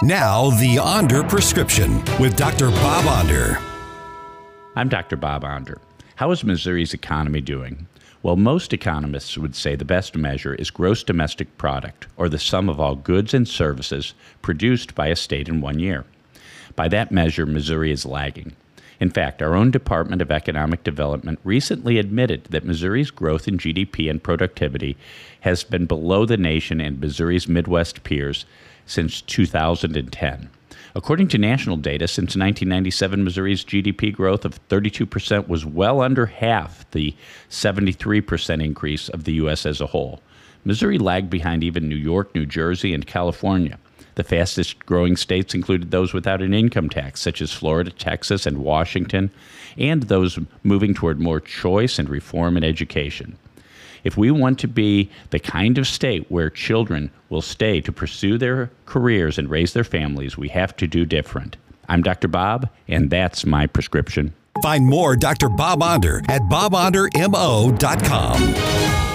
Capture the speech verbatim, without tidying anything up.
Now, the Onder Prescription with Doctor Bob Onder. I'm Doctor Bob Onder. How is Missouri's economy doing? Well, most economists would say the best measure is gross domestic product, or the sum of all goods and services produced by a state in one year. By that measure, Missouri is lagging. In fact, our own Department of Economic Development recently admitted that Missouri's growth in G D P and productivity has been below the nation and Missouri's Midwest peers since two thousand ten. According to national data, since nineteen ninety-seven, Missouri's G D P growth of thirty-two percent was well under half the seventy-three percent increase of the U S as a whole. Missouri lagged behind even New York, New Jersey, and California. The fastest growing states included those without an income tax, such as Florida, Texas, and Washington, and those moving toward more choice and reform in education. If we want to be the kind of state where children will stay to pursue their careers and raise their families, we have to do different. I'm Doctor Bob, and that's my prescription. Find more Doctor Bob Onder at bob onder m o dot com.